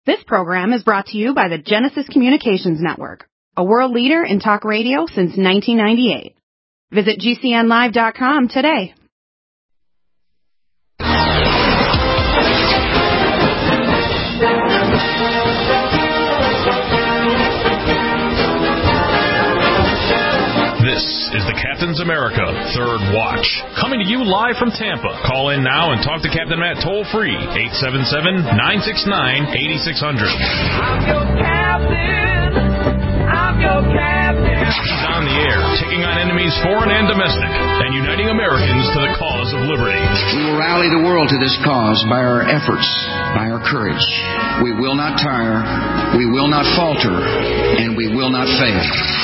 This program is brought to you by the Genesis Communications Network, a world leader in talk radio since 1998. Visit GCNlive.com today. This is the Captain's America Third Watch, coming to you live from Tampa. Call in now and talk to Captain Matt toll-free, 877-969-8600. I'm your captain. I'm your captain. He's on the air, taking on enemies foreign and domestic, and uniting Americans to the cause of liberty. We will rally the world to this cause by our efforts, by our courage. We will not tire, we will not falter, and we will not fail.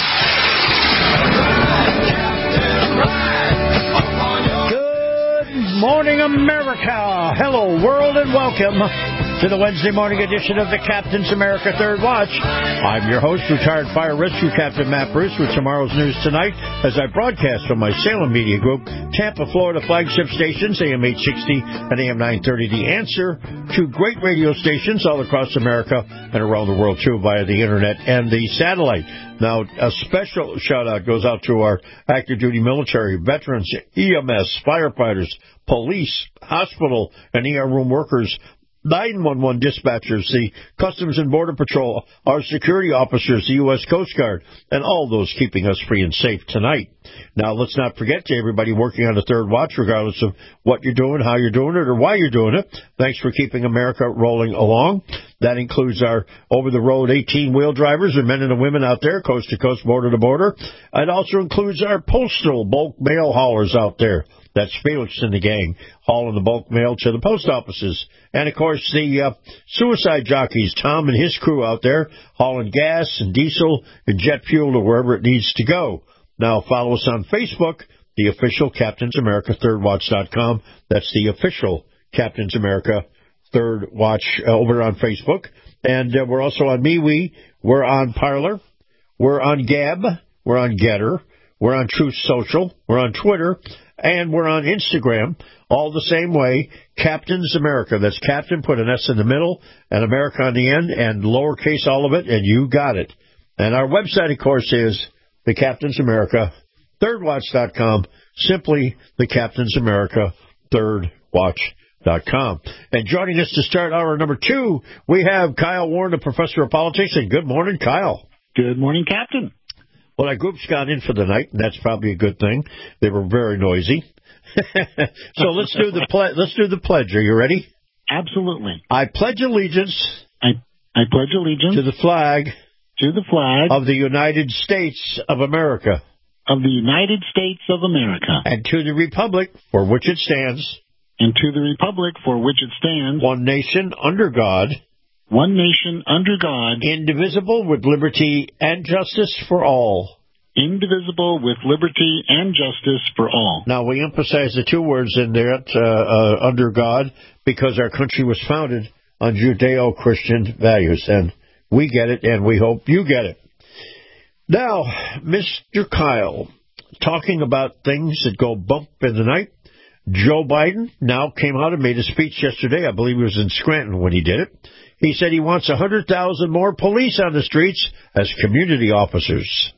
Good morning, America. Hello, world, and welcome to the Wednesday morning edition of the Captain's America Third Watch. I'm your host, retired fire rescue Captain Matt Bruce, with tomorrow's news tonight as I broadcast from my Salem Media Group, Tampa, Florida flagship stations, AM 860 and AM 930. The Answer, to great radio stations all across America and around the world, too, via the internet and the satellite. Now, a special shout-out goes out to our active duty military, veterans, EMS, firefighters, police, hospital, and ER room workers, 911 dispatchers, the Customs and Border Patrol, our security officers, the U.S. Coast Guard, and all those keeping us free and safe tonight. Now, let's not forget to everybody working on the Third Watch, regardless of what you're doing, how you're doing it, or why you're doing it. Thanks for keeping America rolling along. That includes our over-the-road 18-wheel drivers and men and women out there, coast to coast, border to border. It also includes our postal bulk mail haulers out there. That's Felix and the gang, hauling the bulk mail to the post offices. And, of course, the suicide jockeys, Tom and his crew out there, hauling gas and diesel and jet fuel to wherever it needs to go. Now, follow us on Facebook, the official Captain's America ThirdWatch.com. That's the official Captain's America Third Watch over on Facebook. And we're also on MeWe. We're on Parler. We're on Gab. We're on Getter. We're on Truth Social. We're on Twitter. And we're on Instagram, all the same way, Captain's America. That's Captain, put an S in the middle, and America on the end, and lowercase all of it, and you got it. And our website, of course, is the Captain's America ThirdWatch.com, simply the Captain's America ThirdWatch.com. And joining us to start hour number 2, we have Kyle Warren, the professor of politics. And good morning, Kyle. Good morning, Captain. Well, our group's gone in for the night, and that's probably a good thing. They were very noisy. So let's do the pledge. Are you ready? Absolutely. I pledge allegiance. I pledge allegiance to the flag of the United States of America. Of the United States of America. And to the republic for which it stands. And to the republic for which it stands. One nation under God. One nation under God. Indivisible, with liberty and justice for all. Indivisible, with liberty and justice for all. Now, we emphasize the two words in there, under God, because our country was founded on Judeo-Christian values. And we get it, and we hope you get it. Now, Mr. Kyle, talking about things that go bump in the night, Joe Biden now came out and made a speech yesterday. I believe he was in Scranton when he did it. He said he wants 100,000 more police on the streets as community officers.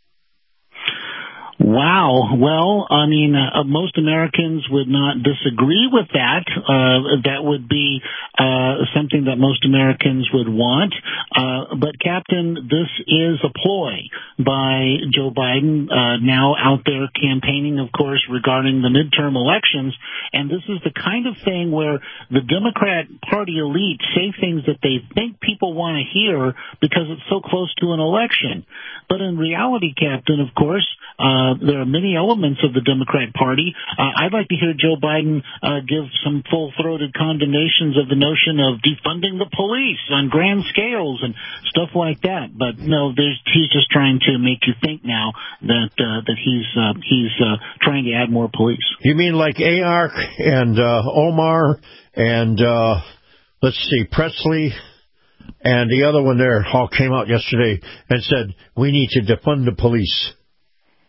Wow. Well, I mean, most Americans would not disagree with that. That would be something that most Americans would want. But, Captain, this is a ploy by Joe Biden, now out there campaigning, of course, regarding the midterm elections. And this is the kind of thing where the Democrat Party elite say things that they think people want to hear because it's so close to an election. But in reality, Captain, of course, there are many elements of the Democrat Party. I'd like to hear Joe Biden give some full-throated condemnations of the notion of defunding the police on grand scales and stuff like that. But no, he's just trying to make you think now that he's trying to add more police. You mean like AARC and Omar and let's see, Presley? And the other one there all came out yesterday and said, we need to defund the police.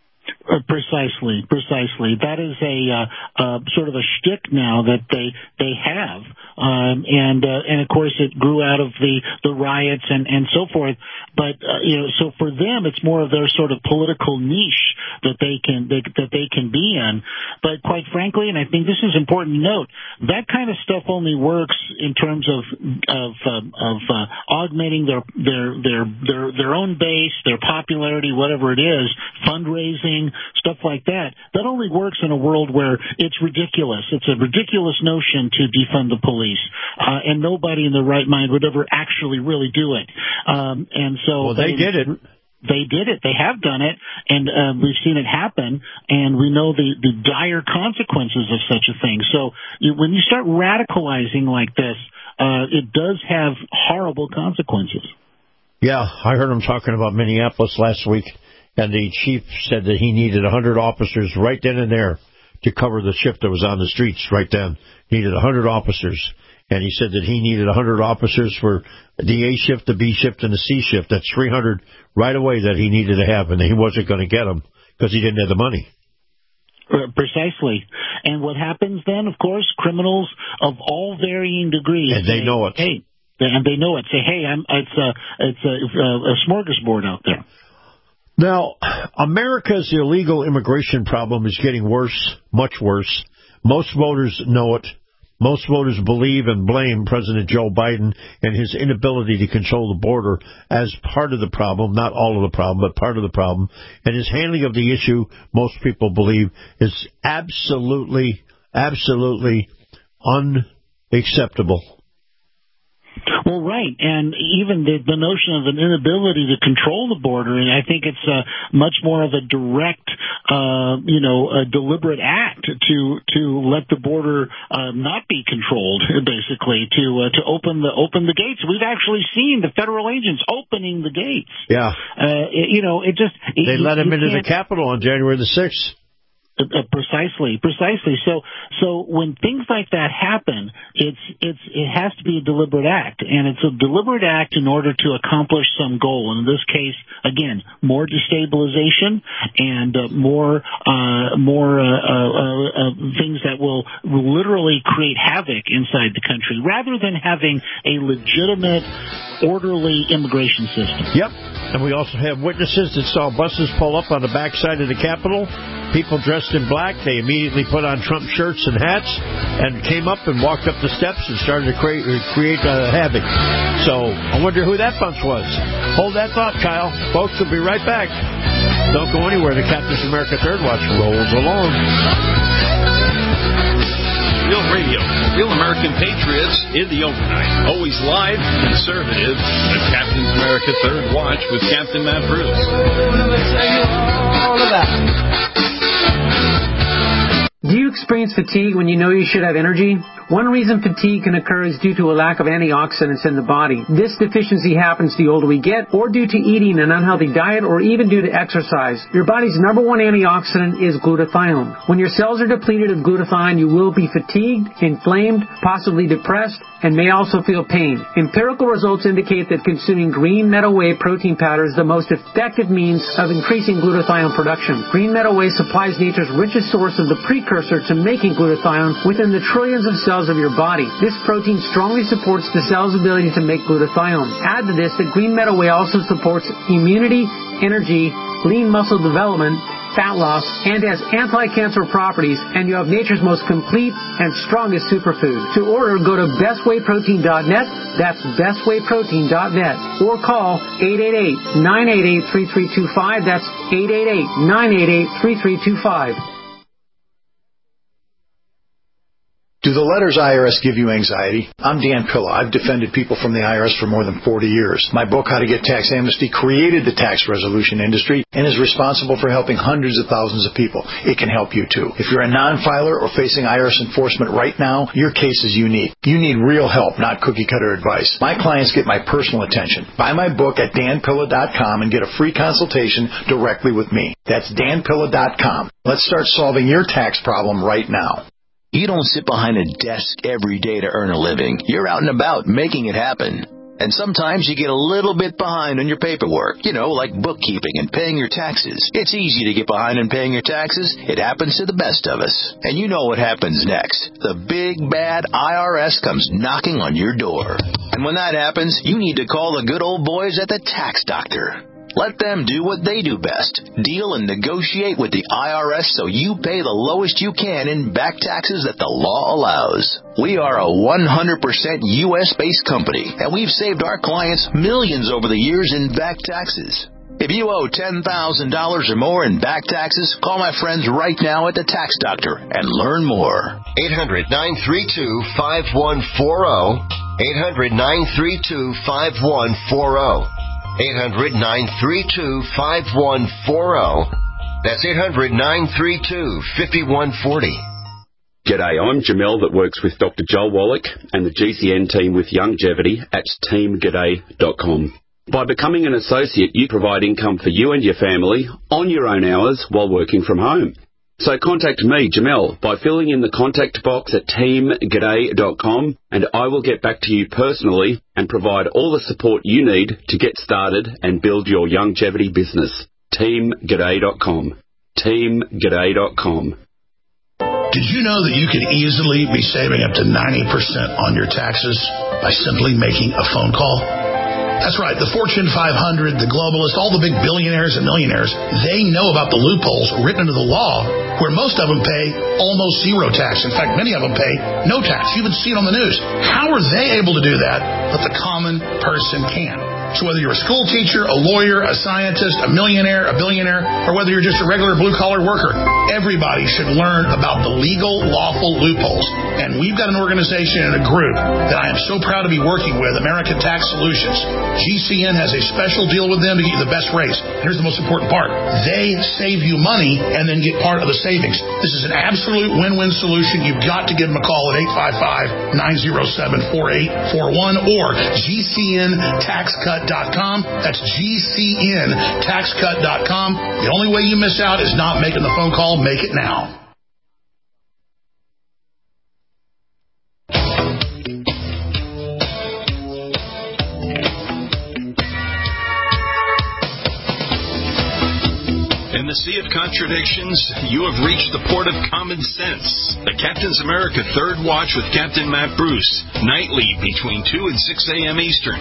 Precisely. That is a sort of a shtick now that they have, and of course it grew out of the riots and so forth. But so for them, it's more of their sort of political niche that they can be in. But quite frankly, and I think this is important to note, that kind of stuff only works in terms of augmenting their own base, their popularity, whatever it is, fundraising, stuff like that. That only works in a world where it's ridiculous. It's a ridiculous notion to defund the police, and nobody in their right mind would ever actually really do it. And so they did it. They did it. They have done it, and we've seen it happen, and we know the dire consequences of such a thing. So when you start radicalizing like this, it does have horrible consequences. Yeah, I heard him talking about Minneapolis last week, and the chief said that he needed 100 officers right then and there to cover the shift that was on the streets right then. He needed 100 officers. And he said that he needed 100 officers for the A shift, the B shift, and the C shift. That's 300 right away that he needed to have, and he wasn't going to get them because he didn't have the money. Precisely. And what happens then, of course, criminals of all varying degrees. And they know it. Hey, and they know it. Say, hey, it's a smorgasbord out there. Now, America's illegal immigration problem is getting worse, much worse. Most voters know it. Most voters believe and blame President Joe Biden and his inability to control the border as part of the problem, not all of the problem, but part of the problem. And his handling of the issue, most people believe, is absolutely unacceptable. Well, right, and even the notion of an inability to control the border, and I think it's much more of a direct, a deliberate act to let the border not be controlled, basically, to open the gates. We've actually seen the federal agents opening the gates. Yeah, they let him into the Capitol on January the 6th. Precisely. So when things like that happen, it has to be a deliberate act, and it's a deliberate act in order to accomplish some goal. And in this case, again, more destabilization and more things that will literally create havoc inside the country, rather than having a legitimate, orderly immigration system. Yep. And we also have witnesses that saw buses pull up on the backside of the Capitol. People dressed in black. They immediately put on Trump shirts and hats and came up and walked up the steps and started to create havoc. So I wonder who that bunch was. Hold that thought, Kyle. Folks, will be right back. Don't go anywhere. The Captain's America Third Watch rolls along. Real radio, real American patriots in the overnight. Always live, conservative. The Captain's America Third Watch with Captain Matt Bruce. All of that. Do you experience fatigue when you know you should have energy? One reason fatigue can occur is due to a lack of antioxidants in the body. This deficiency happens the older we get, or due to eating an unhealthy diet, or even due to exercise. Your body's number one antioxidant is glutathione. When your cells are depleted of glutathione, you will be fatigued, inflamed, possibly depressed, and may also feel pain. Empirical results indicate that consuming green meadow whey protein powder is the most effective means of increasing glutathione production. Green meadow whey supplies nature's richest source of the precursor to making glutathione within the trillions of cells of your body. This protein strongly supports the cell's ability to make glutathione. Add to this that green meadow whey also supports immunity, energy, lean muscle development, fat loss, and has anti-cancer properties, and you have nature's most complete and strongest superfood. To order, go to bestwayprotein.net, that's bestwayprotein.net, or call 888-988-3325, that's 888-988-3325. Do the letters IRS give you anxiety? I'm Dan Pilla. I've defended people from the IRS for more than 40 years. My book, How to Get Tax Amnesty, created the tax resolution industry and is responsible for helping hundreds of thousands of people. It can help you too. If you're a non-filer or facing IRS enforcement right now, your case is unique. You need real help, not cookie-cutter advice. My clients get my personal attention. Buy my book at danpilla.com and get a free consultation directly with me. That's danpilla.com. Let's start solving your tax problem right now. You don't sit behind a desk every day to earn a living. You're out and about making it happen. And sometimes you get a little bit behind on your paperwork, like bookkeeping and paying your taxes. It's easy to get behind on paying your taxes. It happens to the best of us. And you know what happens next. The big, bad IRS comes knocking on your door. And when that happens, you need to call the good old boys at the Tax Doctor. Let them do what they do best. Deal and negotiate with the IRS so you pay the lowest you can in back taxes that the law allows. We are a 100% U.S.-based company, and we've saved our clients millions over the years in back taxes. If you owe $10,000 or more in back taxes, call my friends right now at the Tax Doctor and learn more. 800-932-5140. 800-932-5140. 800-932-5140. That's 800-932-5140. G'day, I'm Jamel that works with Dr. Joel Wallach and the GCN team with Longevity at teamg'day.com. By becoming an associate, you provide income for you and your family on your own hours while working from home. So contact me, Jamel, by filling in the contact box at teamg'day.com, and I will get back to you personally and provide all the support you need to get started and build your longevity business. teamg'day.com. teamg'day.com. Did you know that you could easily be saving up to 90% on your taxes by simply making a phone call? That's right. The Fortune 500, the globalists, all the big billionaires and millionaires, they know about the loopholes written into the law where most of them pay almost zero tax. In fact, many of them pay no tax. You even see it on the news. How are they able to do that, but the common person can? So whether you're a school teacher, a lawyer, a scientist, a millionaire, a billionaire, or whether you're just a regular blue-collar worker, everybody should learn about the legal, lawful loopholes. And we've got an organization and a group that I am so proud to be working with, American Tax Solutions. GCN has a special deal with them to get you the best rates. Here's the most important part. They save you money and then get part of the savings. This is an absolute win-win solution. You've got to give them a call at 855-907-4841 or GCNTaxCut.com. That's GCNTaxCut.com. The only way you miss out is not making the phone call. Make it now. In the sea of contradictions, you have reached the port of common sense. The Captain's America Third Watch with Captain Matt Bruce, nightly between 2 and 6 a.m. Eastern.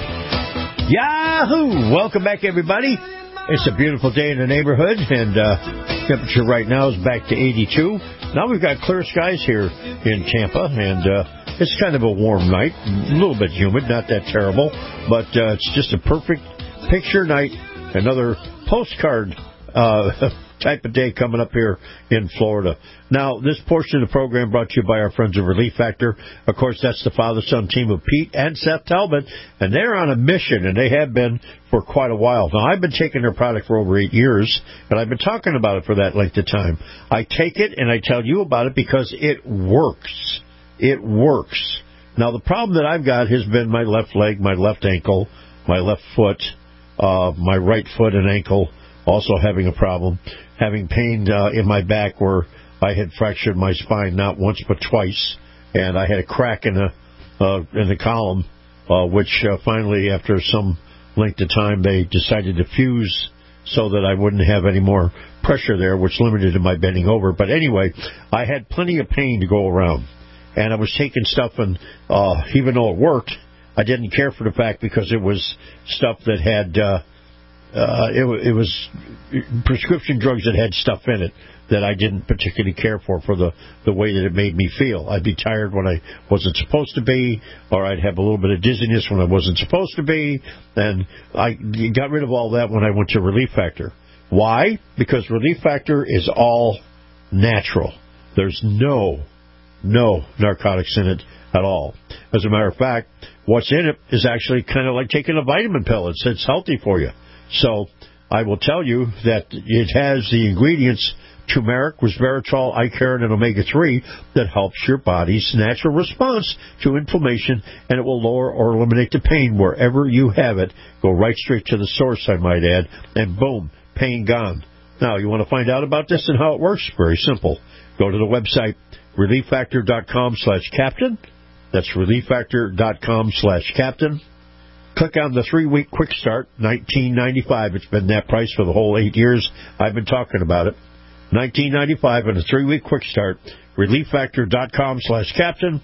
Yahoo! Welcome back, everybody. It's a beautiful day in the neighborhood, and temperature right now is back to 82. Now we've got clear skies here in Tampa, and it's kind of a warm night, a little bit humid, not that terrible, but it's just a perfect picture night. Another postcard type of day coming up here in Florida. Now, this portion of the program brought to you by our friends of Relief Factor. Of course, that's the father-son team of Pete and Seth Talbot, and they're on a mission, and they have been for quite a while. Now, I've been taking their product for over 8 years, and I've been talking about it for that length of time. I take it, and I tell you about it because it works. It works. Now, the problem that I've got has been my left leg, my left ankle, my left foot, my right foot and ankle, also having a problem, having pain in my back where I had fractured my spine not once but twice, and I had a crack in the column, which finally, after some length of time, they decided to fuse so that I wouldn't have any more pressure there, which limited my bending over. But anyway, I had plenty of pain to go around, and I was taking stuff, and even though it worked, I didn't care for the fact because it was stuff that had... It was prescription drugs that had stuff in it that I didn't particularly care for the way that it made me feel. I'd be tired when I wasn't supposed to be, or I'd have a little bit of dizziness when I wasn't supposed to be, and I got rid of all that when I went to Relief Factor. Why? Because Relief Factor is all natural. There's no narcotics in it at all. As a matter of fact, what's in it is actually kind of like taking a vitamin pill. It's healthy for you. So I will tell you that it has the ingredients turmeric, resveratrol, icarin, and omega-3 that helps your body's natural response to inflammation, and it will lower or eliminate the pain wherever you have it. Go right straight to the source, I might add, and boom, pain gone. Now, you want to find out about this and how it works? Very simple. Go to the website, relieffactor.com/captain. That's relieffactor.com/captain. Click on the 3-week quick start, $19.95. It's been that price for the whole 8 years I've been talking about it. $19.95 and a 3-week quick start. ReliefFactor.com/captain.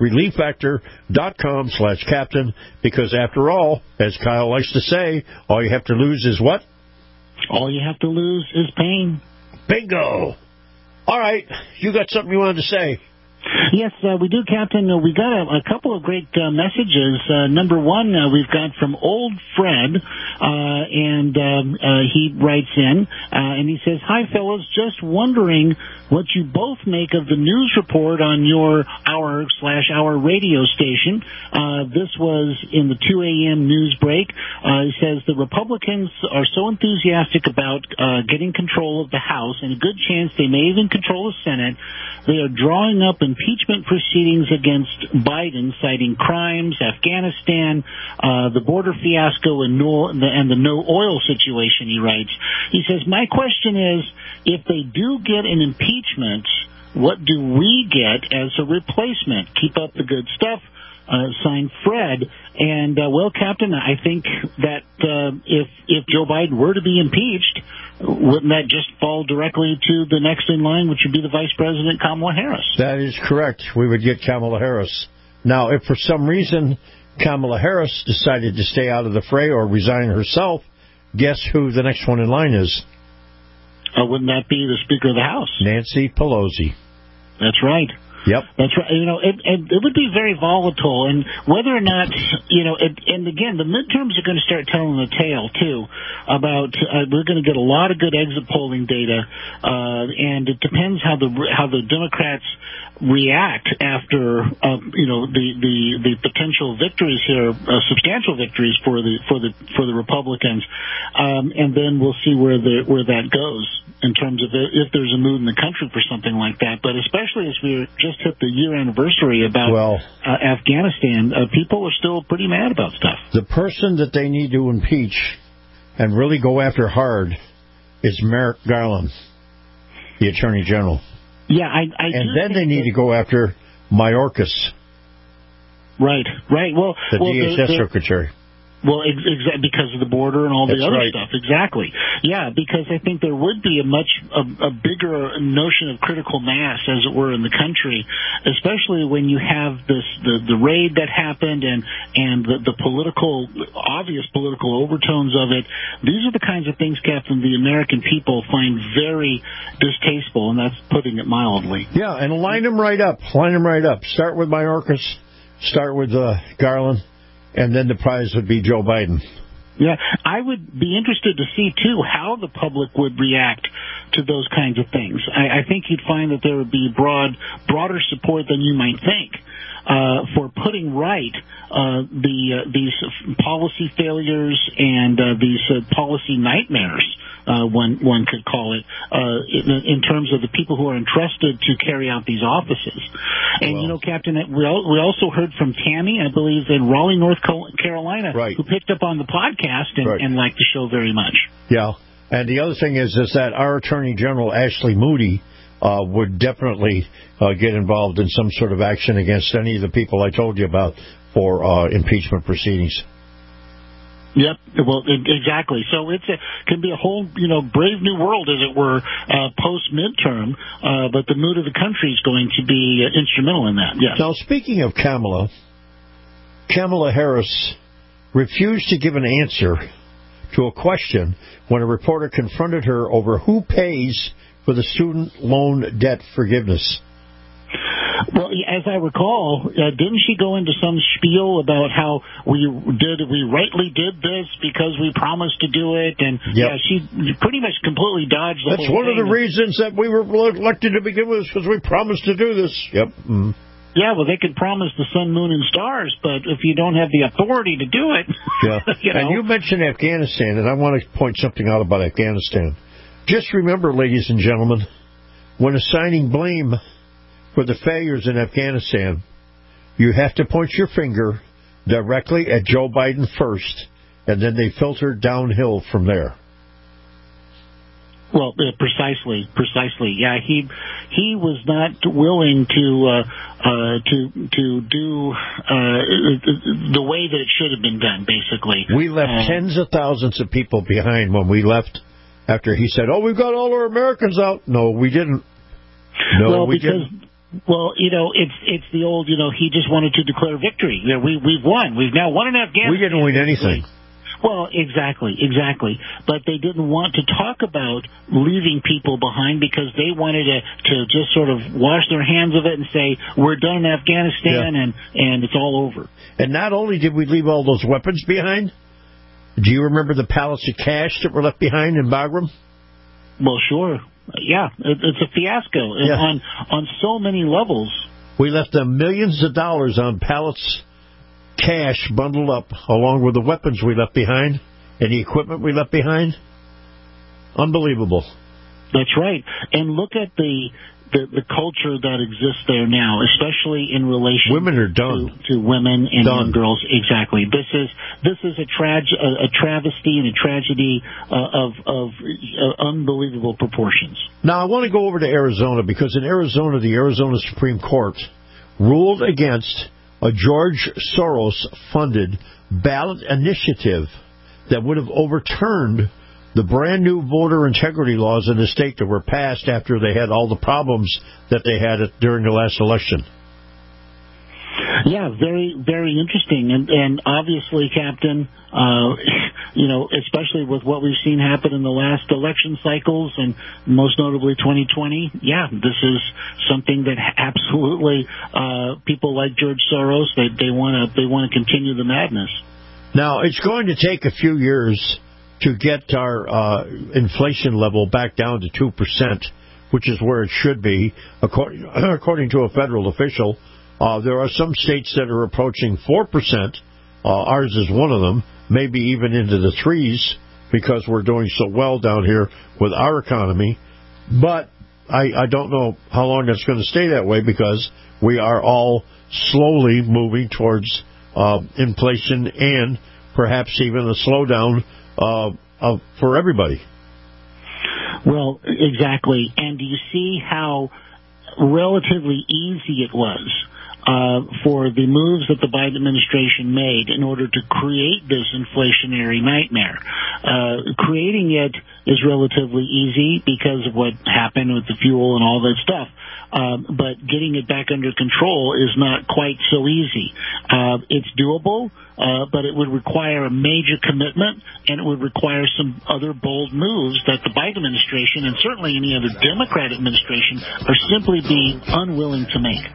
ReliefFactor.com/captain. Because after all, as Kyle likes to say, all you have to lose is what? All you have to lose is pain. Bingo! All right, you got something you wanted to say. Yes, we do, Captain. We got a couple of great messages. Number one, we've got from Old Fred, and he writes in, and he says, "Hi, fellas, just wondering what you both make of the news report on your our radio station. This was in the 2 a.m. news break. He says the Republicans are so enthusiastic about getting control of the House, and a good chance they may even control the Senate. They are drawing up impeachment proceedings against Biden, citing crimes, Afghanistan, the border fiasco, and the no oil situation," he writes. He says, "My question is, if they do get an impeachment, what do we get as a replacement? Keep up the good stuff. Signed, Fred." And, well, Captain, I think that if Joe Biden were to be impeached, wouldn't that just fall directly to the next in line, which would be the Vice President, Kamala Harris? That is correct. We would get Kamala Harris. Now, if for some reason Kamala Harris decided to stay out of the fray or resign herself, guess who the next one in line is? Wouldn't that be the Speaker of the House? Nancy Pelosi. That's right. Yep. That's right. You know, it would be very volatile, and whether or not, you know, and again, the midterms are going to start telling the tale, too, about, we're going to get a lot of good exit polling data, and it depends how the Democrats react after, you know, the potential victories here, substantial victories for the Republicans, and then we'll see where that goes in terms of if there's a mood in the country for something like that. But especially as we just hit the year anniversary about Afghanistan, people are still pretty mad about stuff. The person that they need to impeach and really go after hard is Merrick Garland, the Attorney General. Yeah, and then they need to go after Mayorkas. Right. Well, the DHS secretary. Well, because of the border and all the other right. stuff. Exactly. Yeah, because I think there would be a bigger notion of critical mass, as it were, in the country, especially when you have the raid that happened and the obvious political overtones of it. These are the kinds of things, Captain, the American people find very distasteful, and that's putting it mildly. Yeah, and line them right up. Start with Mayorkas. Start with Garland. And then the prize would be Joe Biden. Yeah, I would be interested to see, too, how the public would react to those kinds of things. I think you'd find that there would be broader support than you might think for putting right these policy failures and these policy nightmares, one could call it, in terms of the people who are entrusted to carry out these offices. And, you know, Captain, we also heard from Tammy, I believe, in Raleigh, North Carolina, who picked up on the podcast and liked the show very much. Yeah. And the other thing is that our Attorney General, Ashley Moody, would definitely get involved in some sort of action against any of the people I told you about for impeachment proceedings. Yep. Well, exactly. So can be a whole, you know, brave new world, as it were, post-midterm, but the mood of the country is going to be instrumental in that, yes. Now, speaking of Kamala Harris refused to give an answer to a question when a reporter confronted her over who pays for the student loan debt forgiveness. Well, as I recall, didn't she go into some spiel about how we rightly did this because we promised to do it, and yeah, she pretty much completely dodged the That's whole one thing. of the reasons that we were elected to begin with, because we promised to do this. Yep. Mm-hmm. Yeah, well, they could promise the sun, moon, and stars, but if you don't have the authority to do it, yeah. You know. And you mentioned Afghanistan, and I want to point something out about Afghanistan. Just remember, ladies and gentlemen, when assigning blame for the failures in Afghanistan, you have to point your finger directly at Joe Biden first, and then they filter downhill from there. Well, precisely. Yeah, he was not willing to do the way that it should have been done. Basically, we left tens of thousands of people behind when we left. After he said, "Oh, we've got all our Americans out." No, we didn't. No, we didn't. Well, it's the old. He just wanted to declare victory. We've won. We've now won in Afghanistan. We didn't win anything. Well, exactly. But they didn't want to talk about leaving people behind because they wanted to just sort of wash their hands of it and say, we're done in Afghanistan and it's all over. And not only did we leave all those weapons behind, do you remember the pallets of cash that were left behind in Bagram? Well, sure. Yeah, it's a fiasco on so many levels. We left them millions of dollars on pallets cash bundled up along with the weapons we left behind and the equipment we left behind. Unbelievable. That's right. And look at the culture that exists there now, especially in relation women are done. To women and young girls. Exactly. This is a travesty and a tragedy of unbelievable proportions. Now I want to go over to Arizona because in Arizona, the Arizona Supreme Court ruled against a George Soros-funded ballot initiative that would have overturned the brand-new voter integrity laws in the state that were passed after they had all the problems that they had during the last election. Yeah, very, very interesting. And obviously, Captain, especially with what we've seen happen in the last election cycles and most notably 2020, this is something that absolutely people like George Soros, they want to continue the madness. Now, it's going to take a few years to get our inflation level back down to 2%, which is where it should be, according to a federal official. There are some states that are approaching 4%. Ours is one of them, maybe even into the 3s, because we're doing so well down here with our economy. But I don't know how long it's going to stay that way because we are all slowly moving towards inflation and perhaps even a slowdown for everybody. Well, exactly. And do you see how relatively easy it was for the moves that the Biden administration made in order to create this inflationary nightmare? Creating it is relatively easy because of what happened with the fuel and all that stuff. But getting it back under control is not quite so easy. It's doable, but it would require a major commitment, and it would require some other bold moves that the Biden administration and certainly any other Democrat administration are simply being unwilling to make.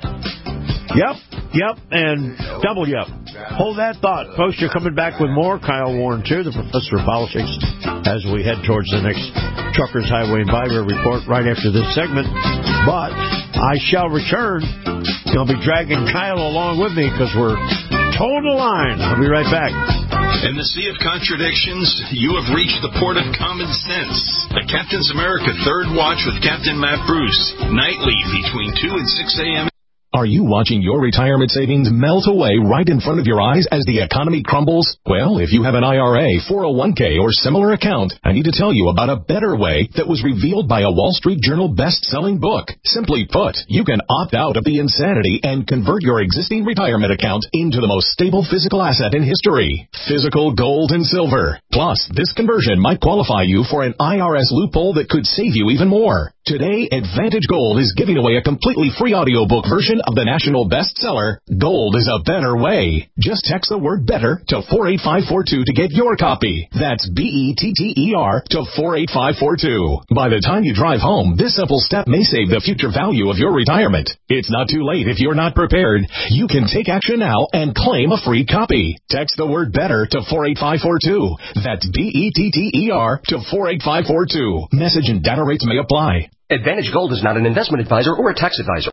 Yep, and double yep. Hold that thought. Folks, you're coming back with more. Kyle Warren, too, the professor of politics, as we head towards the next Truckers, Highway, and Byway report right after this segment. But I shall return. I'll be dragging Kyle along with me because we're towing the line. I'll be right back. In the sea of contradictions, you have reached the port of common sense. The Captain's America Third Watch with Captain Matt Bruce. Nightly between 2 and 6 a.m. Are you watching your retirement savings melt away right in front of your eyes as the economy crumbles? Well, if you have an IRA, 401k, or similar account, I need to tell you about a better way that was revealed by a Wall Street Journal best-selling book. Simply put, you can opt out of the insanity and convert your existing retirement account into the most stable physical asset in history, physical gold and silver. Plus, this conversion might qualify you for an IRS loophole that could save you even more. Today, Advantage Gold is giving away a completely free audiobook version of the national bestseller, Gold is a Better Way. Just text the word BETTER to 48542 to get your copy. That's BETTER to 48542. By the time you drive home, this simple step may save the future value of your retirement. It's not too late if you're not prepared. You can take action now and claim a free copy. Text the word BETTER to 48542. That's BETTER to 48542. Message and data rates may apply. Advantage Gold is not an investment advisor or a tax advisor.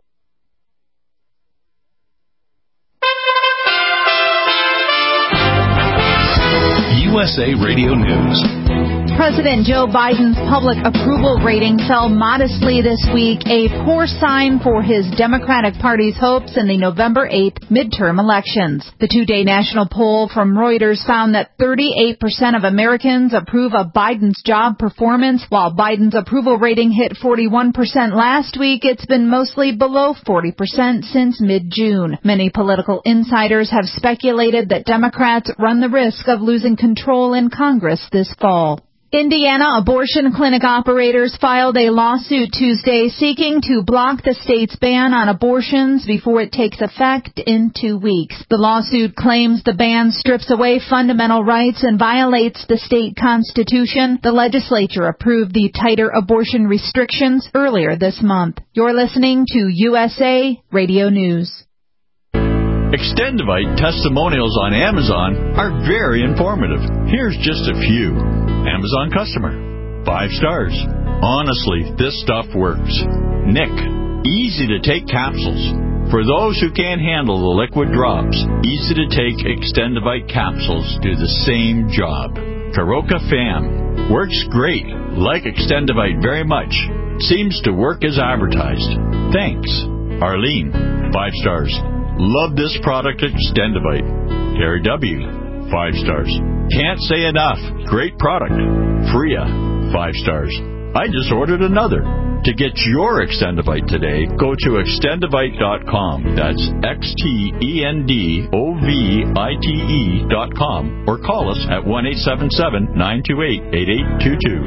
USA Radio News. President Joe Biden's public approval rating fell modestly this week, a poor sign for his Democratic Party's hopes in the November 8th midterm elections. The two-day national poll from Reuters found that 38% of Americans approve of Biden's job performance. While Biden's approval rating hit 41% last week, it's been mostly below 40% since mid-June. Many political insiders have speculated that Democrats run the risk of losing control in Congress this fall. Indiana abortion clinic operators filed a lawsuit Tuesday seeking to block the state's ban on abortions before it takes effect in 2 weeks. The lawsuit claims the ban strips away fundamental rights and violates the state constitution. The legislature approved the tighter abortion restrictions earlier this month. You're listening to USA Radio News. Extendivite testimonials on Amazon are very informative. Here's just a few. Amazon customer. 5 stars. Honestly, this stuff works. Nick. Easy to take capsules. For those who can't handle the liquid drops, easy to take Extendivite capsules do the same job. Karoka Fam. Works great. Like Extendivite very much. Seems to work as advertised. Thanks. Arlene. 5 stars. Love this product, Extendivite. Terry W. 5 stars. Can't say enough. Great product. Freya. 5 stars. I just ordered another. To get your Extendivite today, go to Extendivite.com. That's XTENDOVITE.com or call us at 1-877-928-8822.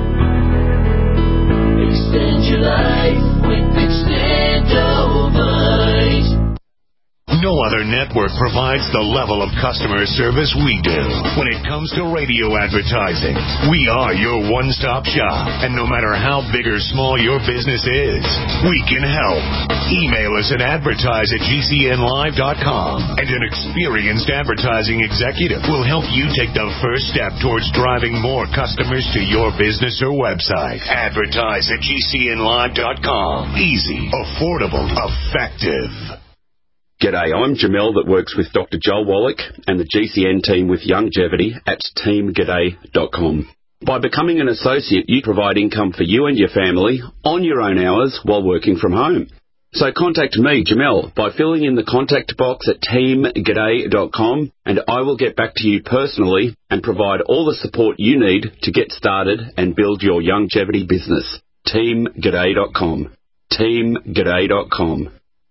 Extend your life with Extendovite. No other network provides the level of customer service we do. When it comes to radio advertising, we are your one-stop shop. And no matter how big or small your business is, we can help. Email us at advertise@gcnlive.com. And an experienced advertising executive will help you take the first step towards driving more customers to your business or website. Advertise@gcnlive.com. Easy, affordable, effective. G'day, I'm Jamel that works with Dr. Joel Wallach and the GCN team with Longevity at teamg'day.com. By becoming an associate, you provide income for you and your family on your own hours while working from home. So contact me, Jamel, by filling in the contact box at teamg'day.com and I will get back to you personally and provide all the support you need to get started and build your longevity business. teamg'day.com. teamg'day.com.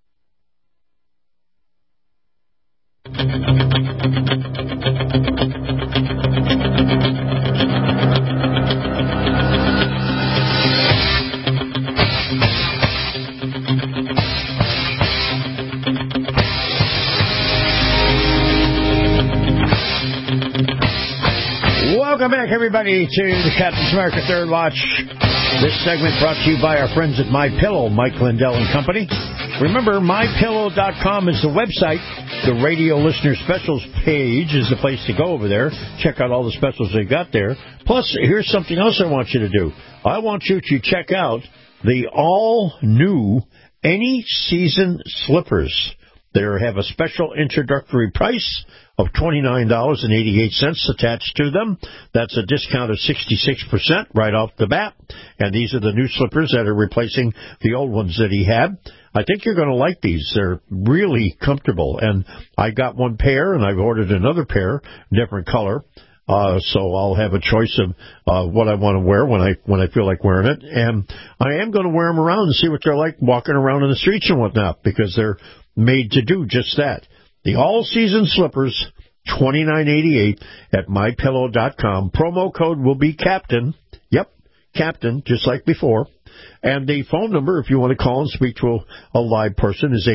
Welcome back, everybody, to the Captain's America Third Watch. This segment brought to you by our friends at MyPillow, Mike Lindell and Company. Remember, MyPillow.com is the website. The radio listener specials page is the place to go over there. Check out all the specials they got there. Plus, here's something else I want you to do. I want you to check out the all-new Any Season Slippers. They have a special introductory price of $29.88 attached to them. That's a discount of 66% right off the bat. And these are the new slippers that are replacing the old ones that he had. I think you're going to like these. They're really comfortable. And I got one pair, and I've ordered another pair, different color. So I'll have a choice of what I want to wear when I feel like wearing it. And I am going to wear them around and see what they're like walking around in the streets and whatnot, because they're made to do just that. The all-season slippers, $29.88 at MyPillow.com. Promo code will be Captain. Yep, Captain, just like before. And the phone number, if you want to call and speak to a live person, is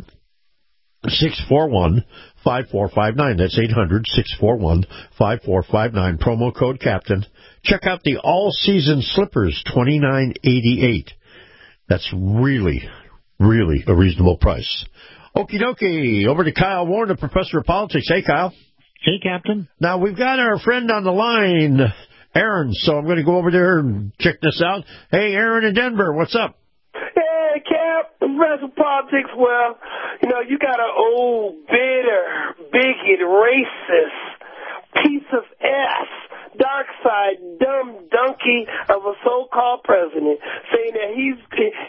800-641-5459. That's 800-641-5459. Promo code Captain. Check out the all-season slippers, $29.88. That's really, really a reasonable price. Okie dokie. Over to Kyle Warner, Professor of Politics. Hey, Kyle. Hey, Captain. Now, we've got our friend on the line, Aaron, so I'm going to go over there and check this out. Hey, Aaron in Denver, what's up? Hey, Cap, Professor of Politics. Well, you got an old, bitter, bigot, racist piece of ass dark side dumb donkey of a so-called president, saying that he's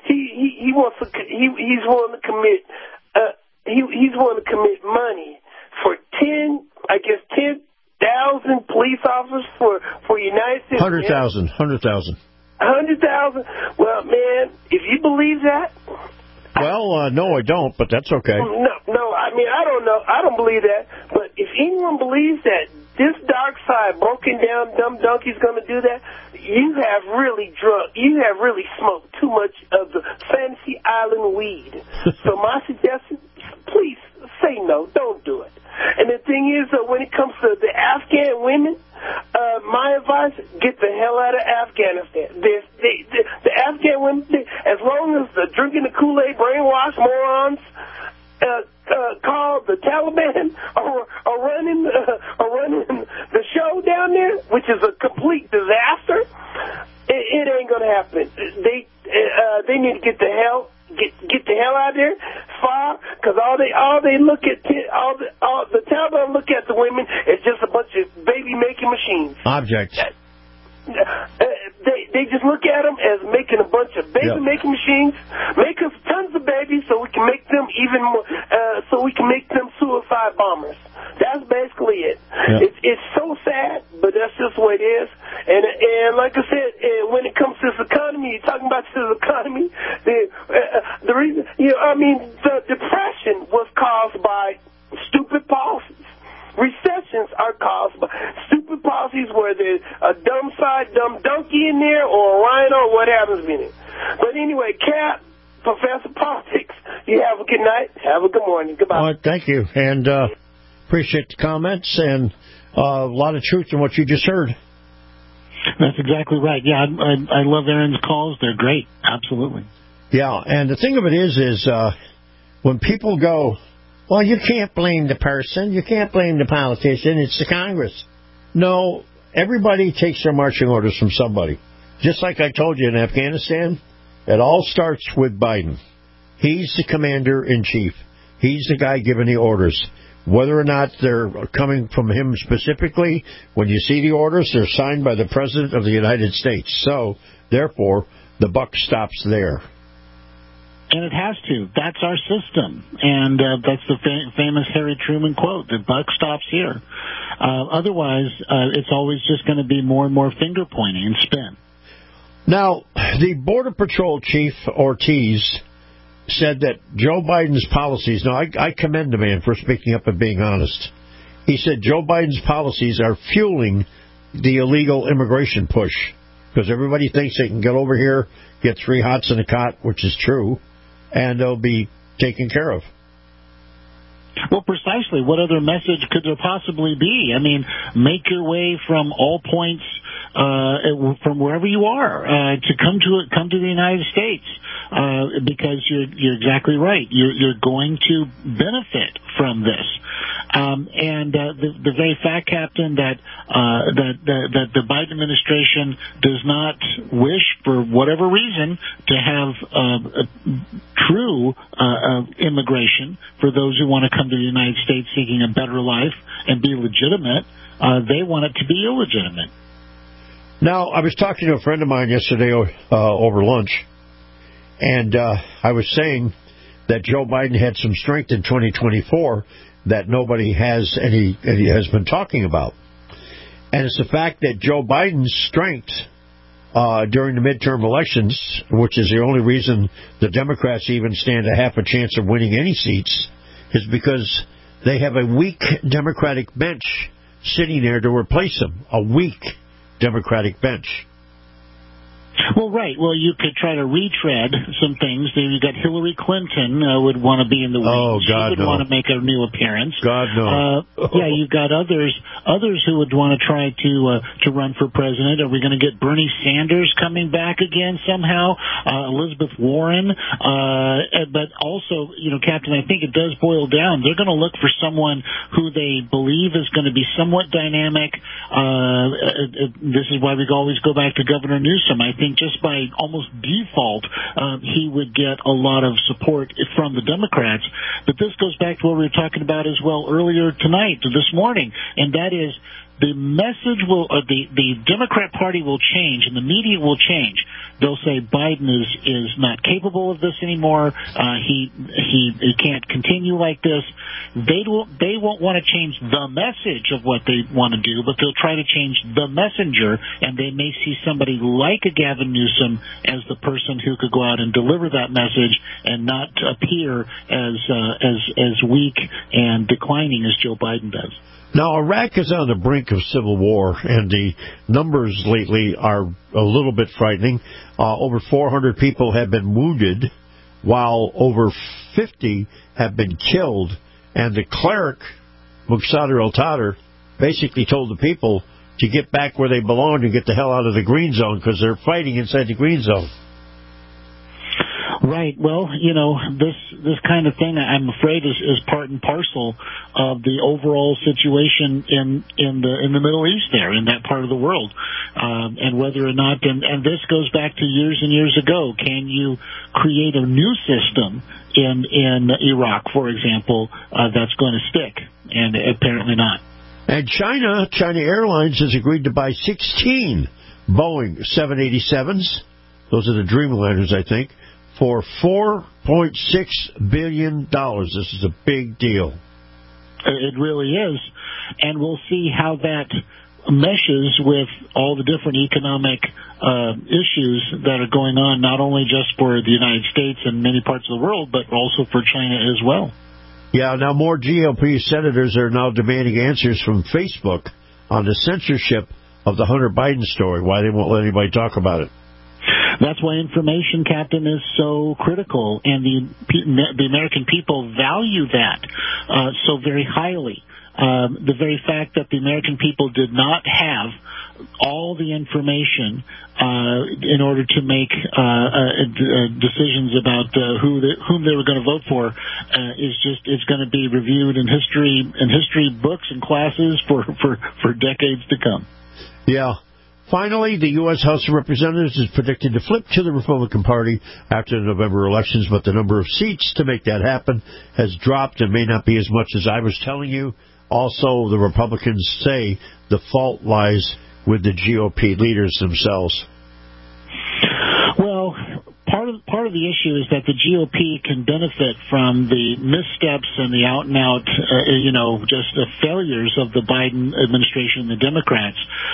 willing to commit he's willing to commit money for 10,000 police officers for United States. 100,000. 100,000. Well, man, if you believe that. Well, no, I don't, but that's okay. No, I mean, I don't know. I don't believe that. But if anyone believes that this dark side, broken down, dumb donkey's going to do that, you have really smoked too much of the Fantasy Island weed. So my suggestion, please say no, don't do it. And the thing is, when it comes to the Afghan women, my advice, get the hell out of Afghanistan. The Afghan women, as long as the drinking the Kool-Aid brainwashed morons called the Taliban are running the show down there, which is a complete disaster, it ain't going to happen. They need to get the hell out of there, far, because all they look at the Taliban look at the women as just a bunch of baby making machines. Objects. They just look at them as making a bunch of baby making machines, make us tons of babies so we can make them even more, so we can make them suicide bombers. That's basically it. Yeah. It's so sad, but that's just the way it is. And like I said, when it comes to this economy, you're talking about this economy. The reason, the depression was caused by stupid policies. Recessions are caused by stupid policies where there's a dumb donkey in there or a rhino, what happens in it. But anyway, Cap, Professor Politics, you have a good night. Have a good morning. Goodbye. Well, thank you. And appreciate the comments and a lot of truth in what you just heard. That's exactly right. Yeah, I love Aaron's calls. They're great. Absolutely. Yeah, and the thing of it is when people go, well, you can't blame the person. You can't blame the politician. It's the Congress. No, everybody takes their marching orders from somebody. Just like I told you in Afghanistan, it all starts with Biden. He's the commander-in-chief. He's the guy giving the orders. Whether or not they're coming from him specifically, when you see the orders, they're signed by the President of the United States. So, therefore, the buck stops there. And it has to. That's our system. And that's the famous Harry Truman quote, the buck stops here. Otherwise, it's always just going to be more and more finger-pointing and spin. Now, the Border Patrol Chief Ortiz said that Joe Biden's policies, now I commend the man for speaking up and being honest. He said Joe Biden's policies are fueling the illegal immigration push because everybody thinks they can get over here, get 3 hots in a cot, which is true, and they'll be taken care of. Well, precisely. What other message could there possibly be? I mean, make your way from all points, from wherever you are, to come to the United States, because you're exactly right. You're going to benefit from this. And the very fact, Captain, that the Biden administration does not wish, for whatever reason, to have true immigration for those who want to come to the United States seeking a better life and be legitimate. They want it to be illegitimate. Now, I was talking to a friend of mine yesterday over lunch, and I was saying that Joe Biden had some strength in 2024 that nobody has has been talking about. And it's the fact that Joe Biden's strength during the midterm elections, which is the only reason the Democrats even stand a half a chance of winning any seats, is because they have a weak Democratic bench sitting there to replace him. A weak Democratic bench. Well, right. Well, you could try to retread some things. You got Hillary Clinton would want to be in the wings. Oh, God, she would want to make a new appearance. God, no. Yeah, you've got others who would want to try to run for president. Are we going to get Bernie Sanders coming back again somehow? Elizabeth Warren? But also, Captain, I think it does boil down. They're going to look for someone who they believe is going to be somewhat dynamic. This is why we always go back to Governor Newsom. I think just by almost default, he would get a lot of support from the Democrats. But this goes back to what we were talking about as well earlier tonight, this morning, and that is the message will, the Democrat Party will change, and the media will change. They'll say Biden is not capable of this anymore. He can't continue like this. They won't want to change the message of what they want to do, but they'll try to change the messenger, and they may see somebody like a Gavin Newsom as the person who could go out and deliver that message and not appear as weak and declining as Joe Biden does. Now, Iraq is on the brink of civil war, and the numbers lately are a little bit frightening. Over 400 people have been wounded, while over 50 have been killed. And the cleric, Muqtada al-Sadr, basically told the people to get back where they belong and get the hell out of the green zone because they're fighting inside the green zone. Right. Well, this kind of thing, I'm afraid, is part and parcel of the overall situation in the Middle East there, in that part of the world. And whether or not, and this goes back to years and years ago, can you create a new system in Iraq, for example, that's going to stick? And apparently not. And China Airlines has agreed to buy 16 Boeing 787s. Those are the Dreamliners, I think, for $4.6 billion. This is a big deal. It really is. And we'll see how that meshes with all the different economic issues that are going on, not only just for the United States and many parts of the world, but also for China as well. Yeah, now more GOP senators are now demanding answers from Facebook on the censorship of the Hunter Biden story, why they won't let anybody talk about it. That's why information, Captain, is so critical, and the American people value that so very highly. The very fact that the American people did not have all the information in order to make decisions about whom they were going to vote for is going to be reviewed in history books and classes for decades to come. Yeah. Finally, the U.S. House of Representatives is predicted to flip to the Republican Party after the November elections, but the number of seats to make that happen has dropped and may not be as much as I was telling you. Also, the Republicans say the fault lies with the GOP leaders themselves. Well, part of the issue is that the GOP can benefit from the missteps and the out-and-out, just the failures of the Biden administration and the Democrats.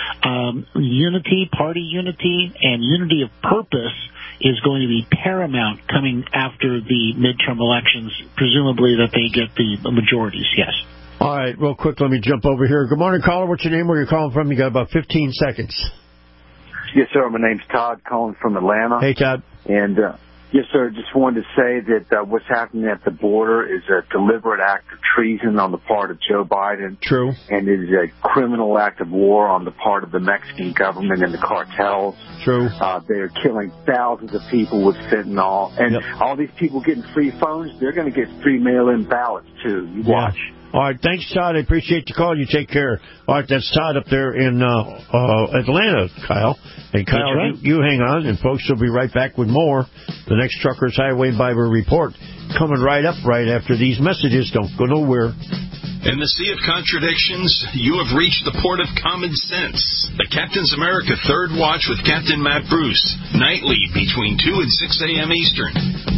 Party unity, and unity of purpose is going to be paramount coming after the midterm elections, presumably that they get the majorities, yes. All right, real quick, let me jump over here. Good morning, caller. What's your name? Where are you calling from? You got about 15 seconds. Yes, sir. My name's Todd, calling from Atlanta. Hey, Todd. And, yes, sir, just wanted to say that what's happening at the border is a deliberate act of treason on the part of Joe Biden. True. And it is a criminal act of war on the part of the Mexican government and the cartels. True. They are killing thousands of people with fentanyl. And all these people getting free phones, they're going to get free mail-in ballots, too. You watch. All right, thanks, Todd. I appreciate the call. You take care. All right, that's Todd up there in Atlanta, Kyle. And Kyle, right. you hang on, and folks will be right back with more. The next Truckers Highway Bible Report coming right up right after these messages. Don't go nowhere. In the sea of contradictions, you have reached the port of common sense. The Captain's America Third Watch with Captain Matt Bruce, nightly between 2 and 6 a.m. Eastern.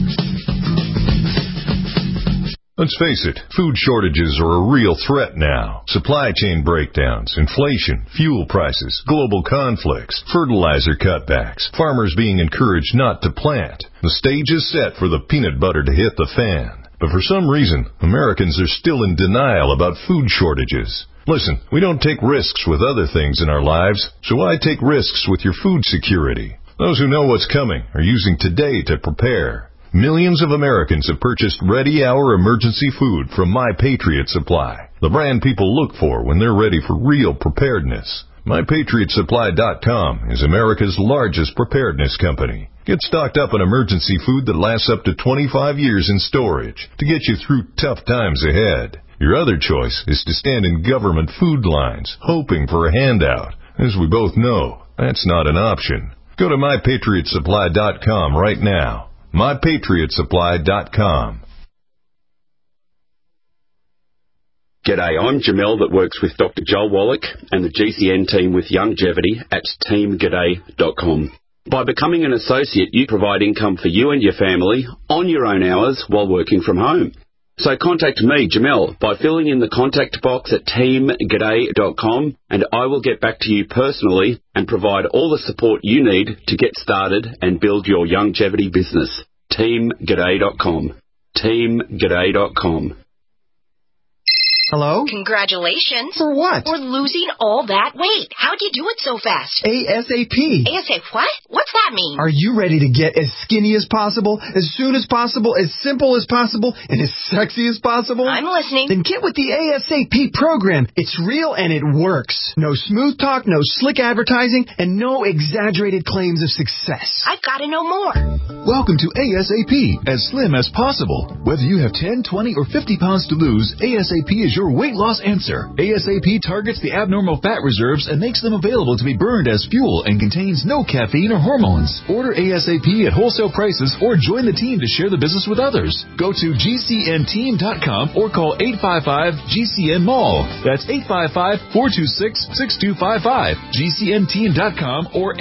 Let's face it, food shortages are a real threat now. Supply chain breakdowns, inflation, fuel prices, global conflicts, fertilizer cutbacks, farmers being encouraged not to plant. The stage is set for the peanut butter to hit the fan. But for some reason, Americans are still in denial about food shortages. Listen, we don't take risks with other things in our lives, so why take risks with your food security? Those who know what's coming are using today to prepare. Millions of Americans have purchased ready-hour emergency food from My Patriot Supply, the brand people look for when they're ready for real preparedness. MyPatriotSupply.com is America's largest preparedness company. Get stocked up on emergency food that lasts up to 25 years in storage to get you through tough times ahead. Your other choice is to stand in government food lines, hoping for a handout. As we both know, that's not an option. Go to MyPatriotSupply.com right now. MyPatriotSupply.com. G'day, I'm Jamel that works with Dr. Joel Wallach and the GCN team with Youngevity at teamg'day.com. By becoming an associate, you provide income for you and your family on your own hours while working from home. So contact me, Jamel, by filling in the contact box at teamg'day.com, and I will get back to you personally and provide all the support you need to get started and build your Youngevity business. teamg'day.com. teamg'day.com. Hello? Congratulations. For what? For losing all that weight. How'd you do it so fast? ASAP. ASAP what? What's that mean? Are you ready to get as skinny as possible, as soon as possible, as simple as possible, and as sexy as possible? I'm listening. Then get with the ASAP program. It's real and it works. No smooth talk, no slick advertising, and no exaggerated claims of success. I've got to know more. Welcome to ASAP, as slim as possible. Whether you have 10, 20, or 50 pounds to lose, ASAP is your weight loss answer. ASAP targets the abnormal fat reserves and makes them available to be burned as fuel and contains no caffeine or hormones. Order ASAP at wholesale prices or join the team to share the business with others. Go to GCNteam.com or call 855-GCN-MALL. That's 855-426-6255. GCNteam.com or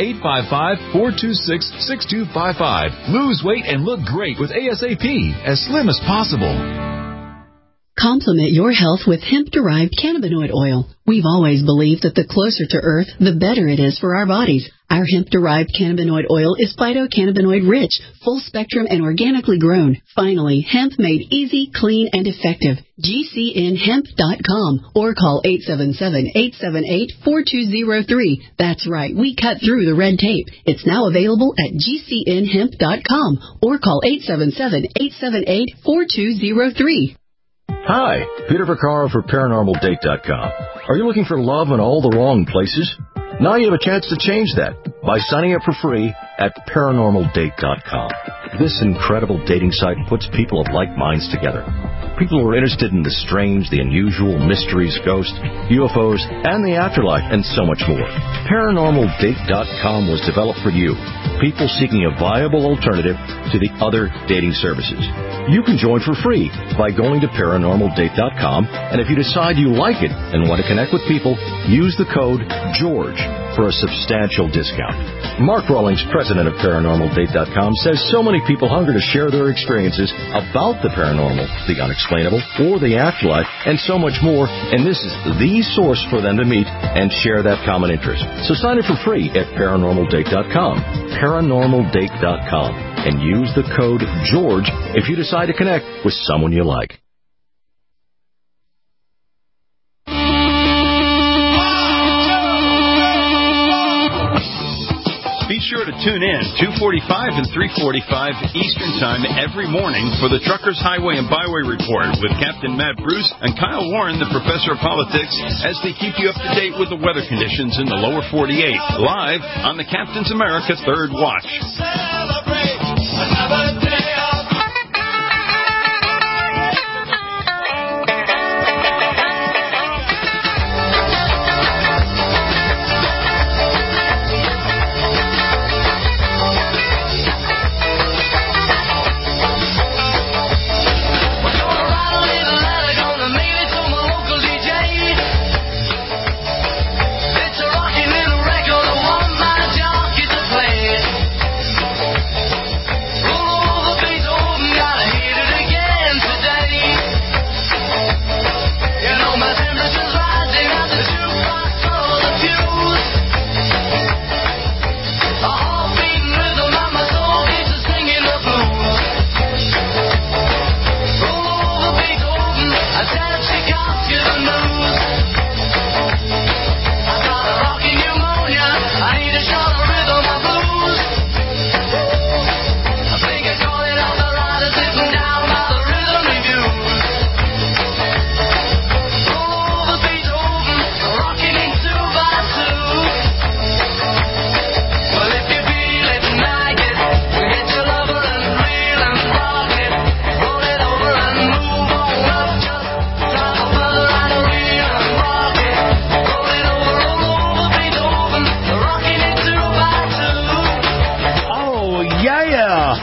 855-426-6255. Lose weight and look great with ASAP, as slim as possible. Complement your health with hemp-derived cannabinoid oil. We've always believed that the closer to Earth, the better it is for our bodies. Our hemp-derived cannabinoid oil is phytocannabinoid-rich, full-spectrum, and organically grown. Finally, hemp made easy, clean, and effective. GCNhemp.com or call 877-878-4203. That's right, we cut through the red tape. It's now available at GCNhemp.com or call 877-878-4203. Hi, Peter Vaccaro for ParanormalDate.com. Are you looking for love in all the wrong places? Now you have a chance to change that by signing up for free at ParanormalDate.com. This incredible dating site puts people of like minds together. People who are interested in the strange, the unusual, mysteries, ghosts, UFOs, and the afterlife, and so much more. ParanormalDate.com was developed for you, people seeking a viable alternative to the other dating services. You can join for free by going to ParanormalDate.com, and if you decide you like it and want to connect with people, use the code GEORGE for a substantial discount. Mark Rawlings, president of ParanormalDate.com, says so many people hunger to share their experiences about the paranormal, the unexplainable, or the afterlife, and so much more, and this is the source for them to meet and share that common interest. So sign up for free at ParanormalDate.com, ParanormalDate.com, and use the code GEORGE if you decide to connect with someone you like. Be sure to tune in 2:45 and 3:45 Eastern Time every morning for the Truckers Highway and Byway Report with Captain Matt Bruce and Kyle Warren, the professor of politics, as they keep you up to date with the weather conditions in the lower 48, live on the Captain's America Third Watch. Celebrate another day of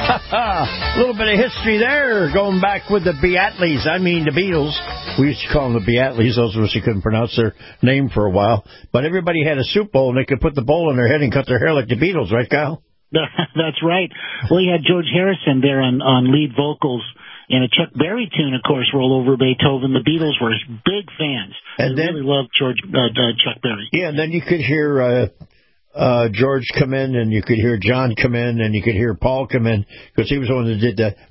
A little bit of history there, going back with the Beatles. The Beatles. We used to call them the Beatles, those of us who couldn't pronounce their name for a while. But everybody had a soup bowl, and they could put the bowl on their head and cut their hair like the Beatles, right, Kyle? That's right. Well, you had George Harrison there on lead vocals. And a Chuck Berry tune, of course, Roll Over Beethoven. The Beatles were big fans. And they really loved Chuck Berry. Yeah, and then you could hear George come in, and you could hear John come in, and you could hear Paul come in, because he was the one that did that,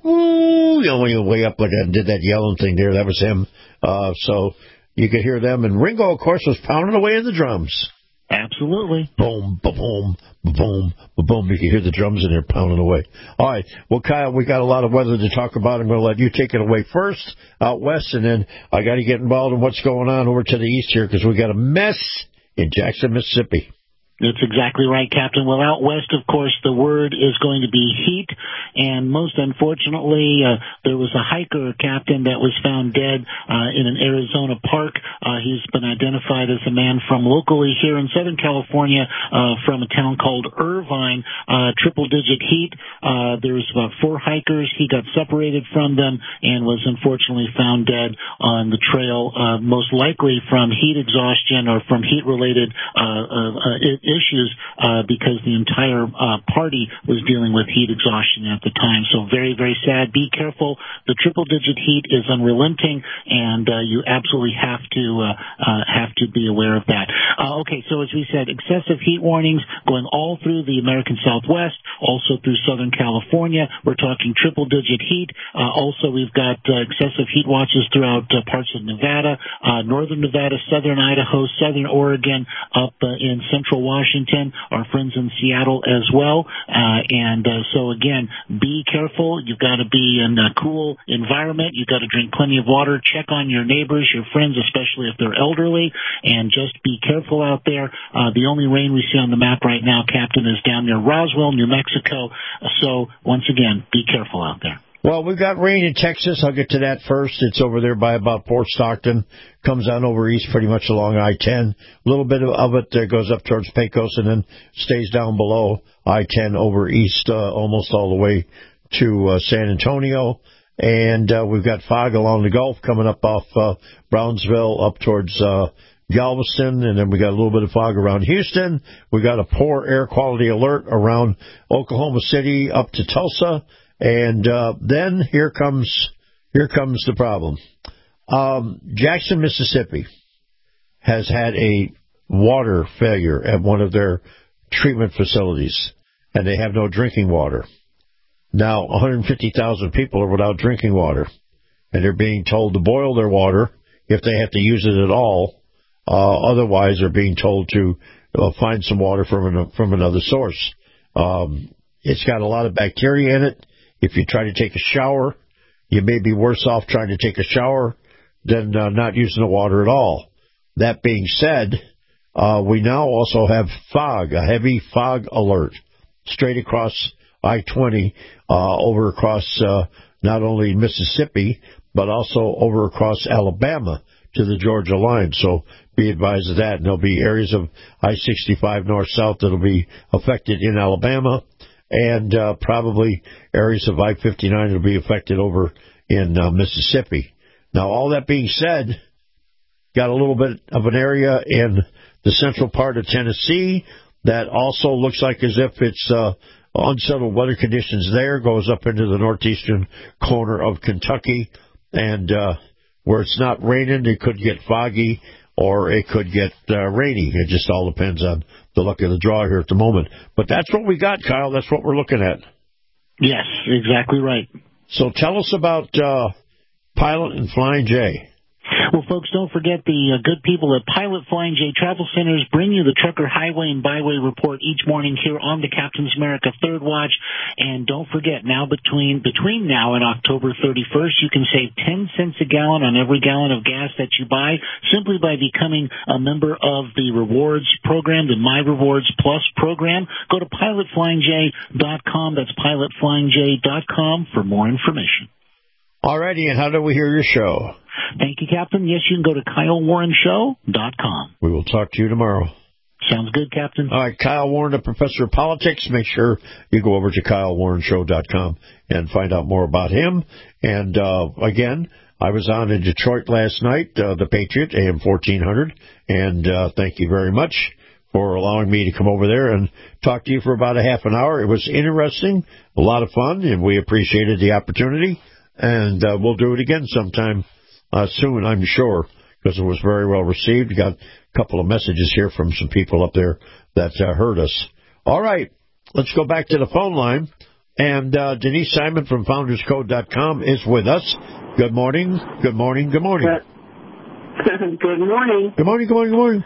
way up like that, and did that yelling thing there. That was him. So you could hear them. And Ringo, of course, was pounding away in the drums. Absolutely. Boom, ba-boom, ba-boom, ba-boom. You can hear the drums in there pounding away. All right. Well, Kyle, we got a lot of weather to talk about. I'm going to let you take it away first out west, and then I got to get involved in what's going on over to the east here, because we got a mess in Jackson, Mississippi. That's exactly right, Captain. Well, out west, of course, the word is going to be heat, and most unfortunately, there was a hiker, Captain, that was found dead in an Arizona park. He's been identified as a man from locally here in Southern California, from a town called Irvine. Triple-digit heat. There was about 4 hikers. He got separated from them and was unfortunately found dead on the trail, most likely from heat exhaustion or from heat-related issues, because the entire party was dealing with heat exhaustion at the time. So very, very sad. Be careful. The triple-digit heat is unrelenting, and you absolutely have to be aware of that. Okay, so as we said, excessive heat warnings going all through the American Southwest, also through Southern California. We're talking triple-digit heat. Also, we've got excessive heat watches throughout parts of Nevada, northern Nevada, southern Idaho, southern Oregon, up in central Washington, our friends in Seattle as well. So again, be careful. You've got to be in a cool environment. You've got to drink plenty of water. Check on your neighbors, your friends, especially if they're elderly, and just be careful out there. The only rain we see on the map right now, Captain, is down near Roswell, New Mexico. So once again, be careful out there. Well, we've got rain in Texas. I'll get to that first. It's over there by about Port Stockton. Comes on over east pretty much along I-10. A little bit of it goes up towards Pecos and then stays down below I-10 over east almost all the way to San Antonio. And we've got fog along the Gulf coming up off Brownsville up towards Galveston. And then we got a little bit of fog around Houston. We got a poor air quality alert around Oklahoma City up to Tulsa. And then here comes the problem. Jackson, Mississippi has had a water failure at one of their treatment facilities, and they have no drinking water. Now, 150,000 people are without drinking water, and they're being told to boil their water if they have to use it at all. Otherwise, they're being told to find some water from another source. It's got a lot of bacteria in it. If you try to take a shower, you may be worse off trying to take a shower than not using the water at all. That being said, we now also have fog, a heavy fog alert, straight across I-20, over across not only Mississippi, but also over across Alabama to the Georgia line. So be advised of that. And there'll be areas of I-65 north-south that will be affected in Alabama. And probably areas of I-59 will be affected over in Mississippi. Now, all that being said, got a little bit of an area in the central part of Tennessee that also looks like as if it's unsettled weather conditions there, goes up into the northeastern corner of Kentucky, and where it's not raining, it could get foggy or it could get rainy. It just all depends on the luck of the draw here at the moment. But that's what we got, Kyle. That's what we're looking at. Yes, exactly right. So tell us about Pilot and Flying J. Well, folks, don't forget the good people at Pilot Flying J Travel Centers bring you the Trucker Highway and Byway Report each morning here on the Captain's America Third Watch. And don't forget, now between now and October 31st, you can save 10 cents a gallon on every gallon of gas that you buy simply by becoming a member of the rewards program, the My Rewards Plus program. Go to pilotflyingj.com. That's pilotflyingj.com for more information. Alrighty, and how do we hear your show? Thank you, Captain. Yes, you can go to KyleWarrenShow.com. We will talk to you tomorrow. Sounds good, Captain. All right, Kyle Warren, the professor of politics. Make sure you go over to KyleWarrenShow.com and find out more about him. And, again, I was on in Detroit last night, the Patriot, AM 1400, and thank you very much for allowing me to come over there and talk to you for about a half an hour. It was interesting, a lot of fun, and we appreciated the opportunity. And we'll do it again sometime soon, I'm sure, because it was very well received. We got a couple of messages here from some people up there that heard us. All right, let's go back to the phone line. And Denise Simon from FoundersCode.com is with us. Good morning. Good morning. Good morning. Good morning. Good morning. Good morning. Good morning.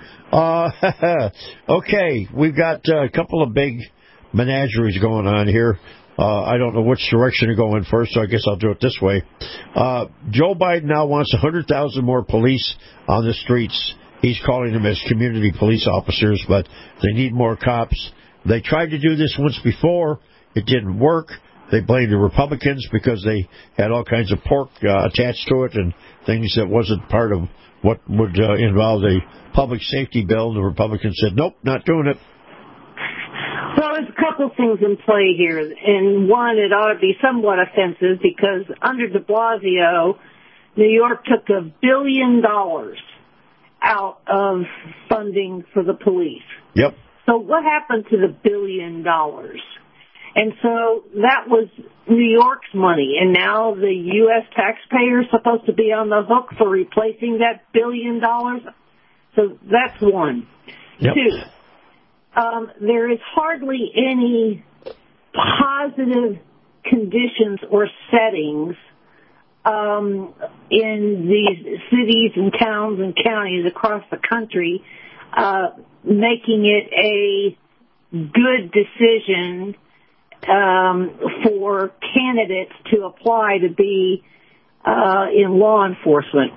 Okay, we've got a couple of big menageries going on here. I don't know which direction to go in first, so I guess I'll do it this way. Joe Biden now wants 100,000 more police on the streets. He's calling them as community police officers, but they need more cops. They tried to do this once before. It didn't work. They blamed the Republicans because they had all kinds of pork attached to it and things that wasn't part of what would involve a public safety bill. The Republicans said, nope, not doing it. Well, there's a couple things in play here, and one, it ought to be somewhat offensive because under de Blasio, New York took $1 billion out of funding for the police. Yep. So what happened to the $1 billion? And so that was New York's money, and now the U.S. taxpayer is supposed to be on the hook for replacing that $1 billion? So that's one. Yep. Two. There is hardly any positive conditions or settings in these cities and towns and counties across the country making it a good decision for candidates to apply to be in law enforcement.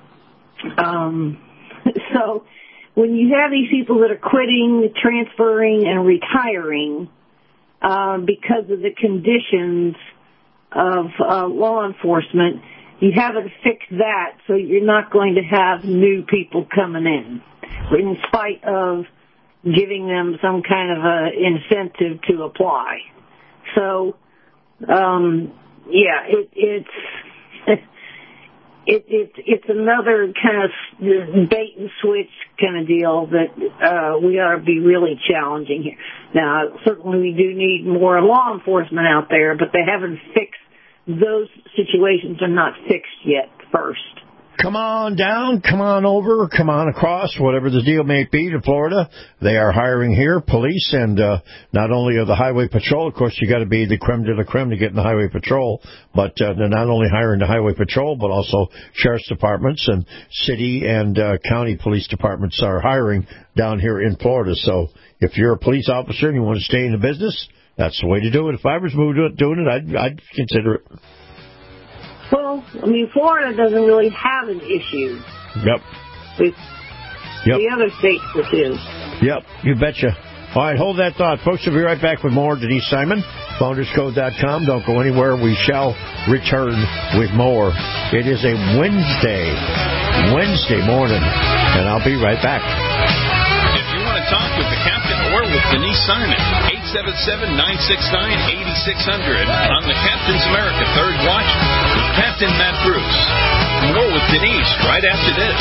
So when you have these people that are quitting, transferring, and retiring because of the conditions of law enforcement, you haven't fixed that, so you're not going to have new people coming in spite of giving them some kind of a incentive to apply. So, it's another kind of bait and switch kind of deal that we ought to be really challenging here. Now, certainly we do need more law enforcement out there, but they haven't fixed those situations are not fixed yet first. Come on down, come on over, come on across, whatever the deal may be, to Florida. They are hiring here police, and not only of the Highway Patrol. Of course, you got to be the creme de la creme to get in the Highway Patrol. But they're not only hiring the Highway Patrol, but also sheriff's departments and city and county police departments are hiring down here in Florida. So if you're a police officer and you want to stay in the business, that's the way to do it. If I was doing it, I'd consider it. Well, I mean, Florida doesn't really have an issue. Yep. With the other states that do. Yep, you betcha. All right, hold that thought. Folks, we'll be right back with more. Denise Simon, FoundersCode.com. Don't go anywhere. We shall return with more. It is a Wednesday morning, and I'll be right back. If you want to talk with the captain or with Denise Simon, 877-969-8600 on the Captain's America Third Watch with Captain Matt Bruce. More with Denise right after this.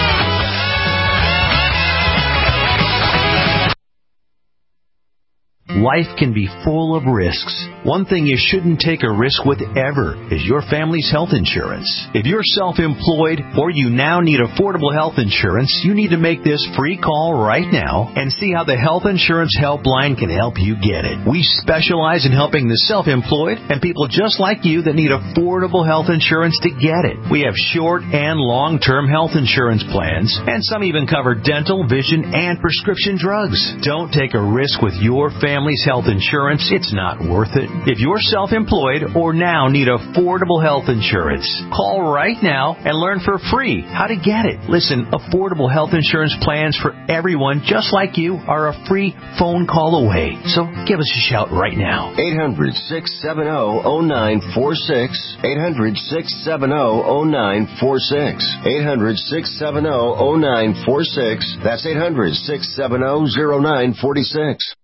Life can be full of risks. One thing you shouldn't take a risk with ever is your family's health insurance. If you're self-employed or you now need affordable health insurance, you need to make this free call right now and see how the Health Insurance Helpline can help you get it. We specialize in helping the self-employed and people just like you that need affordable health insurance to get it. We have short and long-term health insurance plans, and some even cover dental, vision, and prescription drugs. Don't take a risk with your family family's health insurance, it's not worth it. If you're self-employed or now need affordable health insurance, call right now and learn for free how to get it. Listen, affordable health insurance plans for everyone just like you are a free phone call away. So give us a shout right now. 800-670-0946. 800-670-0946. 800-670-0946. That's 800-670-0946.